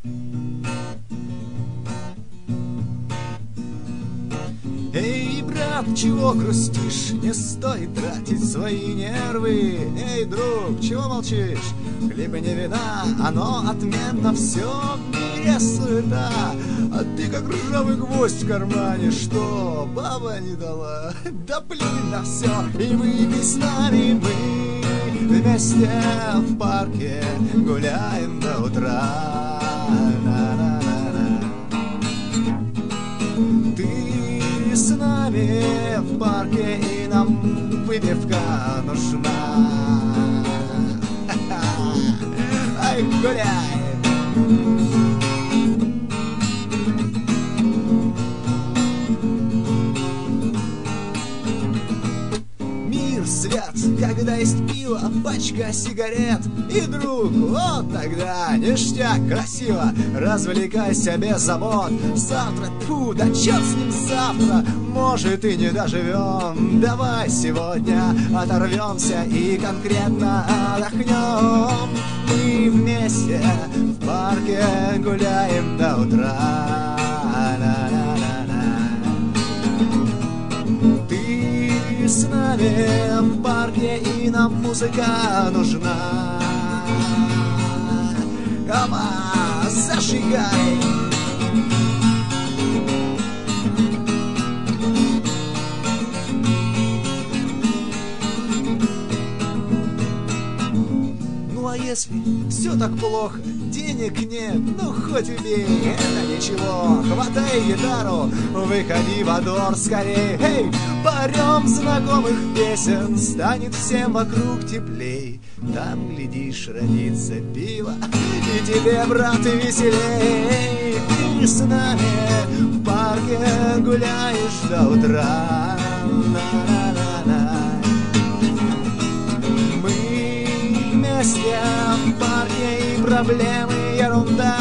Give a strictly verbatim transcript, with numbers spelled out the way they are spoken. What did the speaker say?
Эй, брат, чего грустишь? Не стоит тратить свои нервы. Эй, друг, чего молчишь? Хлеба не вина, оно отменно, все в мире суета. А ты как ржавый гвоздь в кармане, что баба не дала? Да плюнь на все и выпей с нами. Мы вместе в парке гуляем до утра. Ты с нами в парке, и нам выпивка нужна. Ай, гуляй! Мир свят, когда есть пиво, пачка сигарет и друг. Вот тогда ништяк, красиво, развлекайся без забот. Завтра, тьфу, да черт с ним завтра, может и не доживем. Давай сегодня оторвемся и конкретно отдохнем. Мы вместе в парке гуляем до утра. Ты с нами в парке, и нам музыка нужна. Опа, зажигай! А если все так плохо, денег нет, ну хоть убей, это ничего. Хватай гитару, выходи во двор скорей. Эй, порем знакомых песен, станет всем вокруг теплей. Там, глядишь, родится пиво, и тебе, брат, веселей. Ты с нами в парке гуляешь до утра. В парке, и проблемы ерунда.